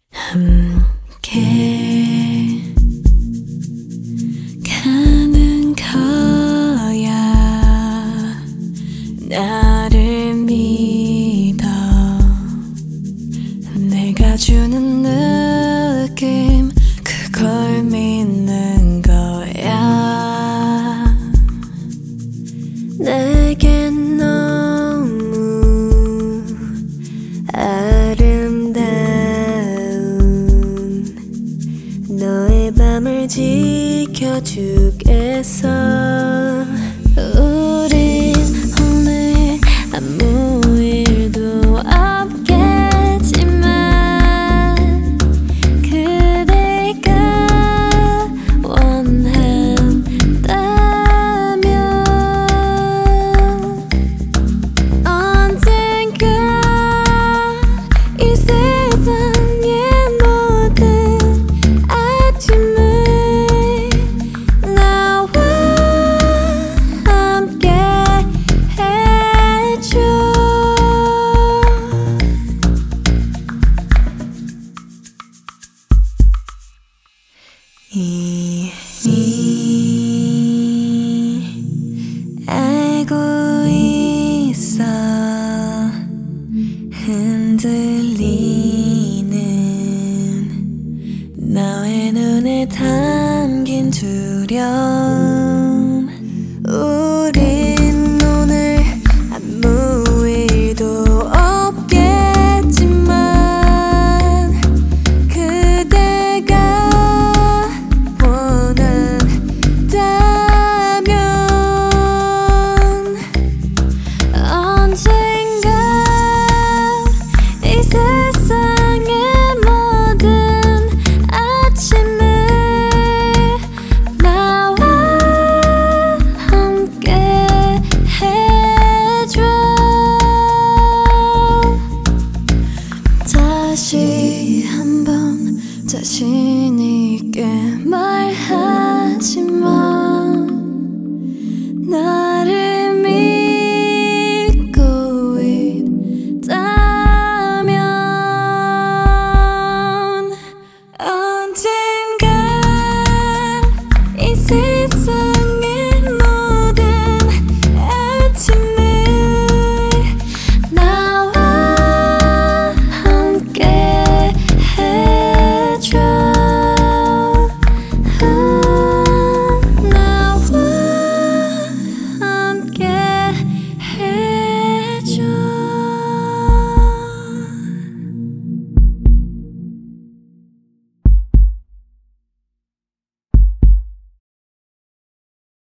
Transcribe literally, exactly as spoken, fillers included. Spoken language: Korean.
함께 가는 거야. 나를 믿어. 내가 주는 느낌, 그걸 믿는 거야. 내겐 너무 아름다운 너의 밤을 지켜주겠어. 우린 오늘 아무 일도 없겠지만 그대가 원한다면 언젠가 이 세상의 모든 아침을 나와 함께 해줘. 이미 알고